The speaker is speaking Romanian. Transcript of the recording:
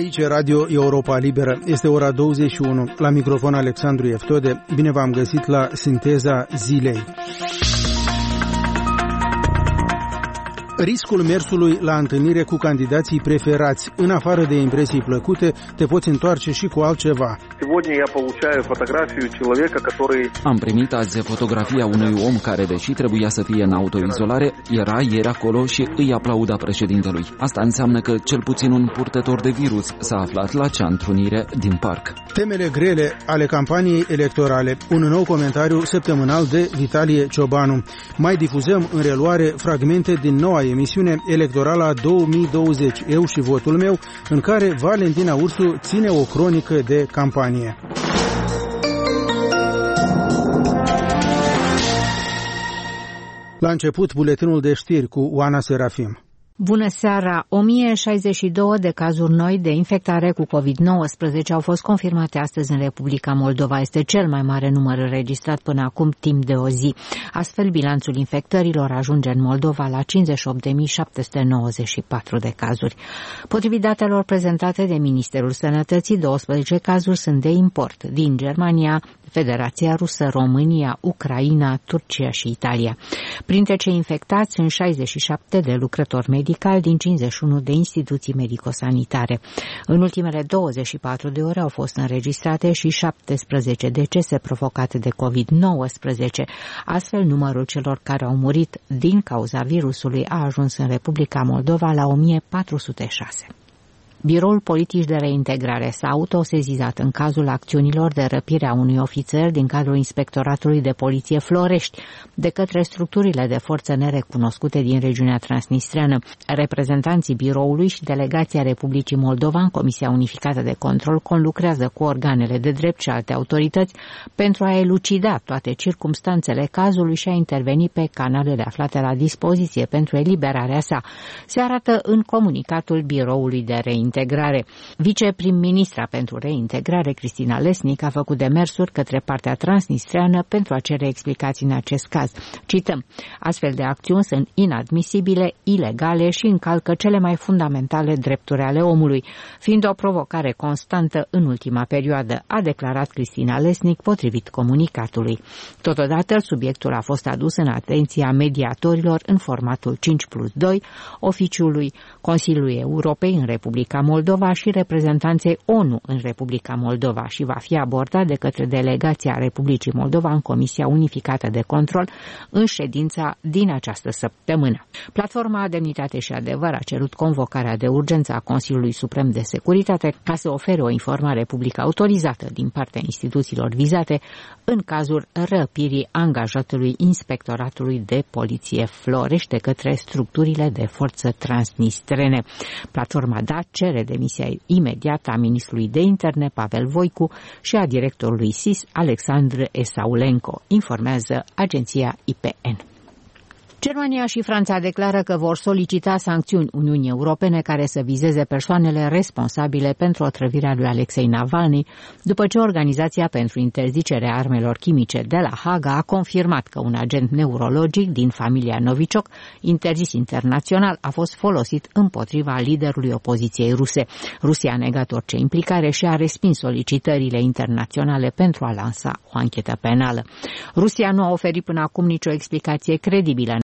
Aici e Radio Europa Liberă. Este ora 21. La microfon Alexandru Eftode. Bine v-am găsit la Sinteza Zilei. Riscul mersului la întâlnire cu candidații preferați. În afară de impresii plăcute, te poți întoarce și cu altceva. Am primit azi fotografia unui om care, deși trebuia să fie în autoizolare, era ieri acolo și îi aplauda președintelui. Asta înseamnă că cel puțin un purtător de virus s-a aflat la acea întrunire din parc. Temele grele ale campaniei electorale. Un nou comentariu săptămânal de Vitalie Ciobanu. Mai difuzăm în reluare fragmente din noua emisiune electorală 2020, Eu și votul meu, în care Valentina Ursu ține o cronică de campanie. La început, buletinul de știri cu Oana Serafim. Bună seara! 1062 de cazuri noi de infectare cu COVID-19 au fost confirmate astăzi în Republica Moldova. Este cel mai mare număr înregistrat până acum timp de o zi. Astfel, bilanțul infectărilor ajunge în Moldova la 58.794 de cazuri. Potrivit datelor prezentate de Ministerul Sănătății, 12 cazuri sunt de import din Germania, Federația Rusă, România, Ucraina, Turcia și Italia. Printre cei infectați sunt 67 de lucrători medicali din 51 de instituții medico-sanitare. În ultimele 24 de ore au fost înregistrate și 17 decese provocate de COVID-19. Astfel, numărul celor care au murit din cauza virusului a ajuns în Republica Moldova la 1406. Biroul Politic de Reintegrare s-a autosezizat în cazul acțiunilor de răpire a unui ofițer din cadrul Inspectoratului de Poliție Florești de către structurile de forță nerecunoscute din regiunea transnistreană. Reprezentanții biroului și delegația Republicii Moldova în Comisia Unificată de Control conlucrează cu organele de drept și alte autorități pentru a elucida toate circumstanțele cazului și a interveni pe canalele aflate la dispoziție pentru eliberarea sa. Se arată în comunicatul Biroului de Reintegrare. Viceprim-ministra pentru reintegrare, Cristina Lesnic, a făcut demersuri către partea transnistreană pentru a cere explicații în acest caz. Cităm: astfel de acțiuni sunt inadmisibile, ilegale și încalcă cele mai fundamentale drepturi ale omului, fiind o provocare constantă în ultima perioadă, a declarat Cristina Lesnic potrivit comunicatului. Totodată, subiectul a fost adus în atenția mediatorilor în formatul 5+2, oficiului Consiliului Europei în Republica Moldova și reprezentanței ONU în Republica Moldova și va fi abordat de către delegația Republicii Moldova în Comisia Unificată de Control în ședința din această săptămână. Platforma Demnitate și Adevăr a cerut convocarea de urgență a Consiliului Suprem de Securitate ca să ofere o informare publică autorizată din partea instituțiilor vizate în cazul răpirii angajatului Inspectoratului de Poliție Florești de către structurile de forță transnistrene. Platforma cere demisia imediată a ministrului de interne Pavel Voicu și a directorului SIS Alexandru Esaulenko, informează agenția IPN. Germania și Franța declară că vor solicita sancțiuni Uniunii Europene care să vizeze persoanele responsabile pentru otrăvirea lui Alexei Navalny, după ce Organizația pentru Interzicerea Armelor Chimice de la Haga a confirmat că un agent neurologic din familia Novichok, interzis internațional, a fost folosit împotriva liderului opoziției ruse. Rusia a negat orice implicare și a respins solicitările internaționale pentru a lansa o anchetă penală. Rusia nu a oferit până acum nicio explicație credibilă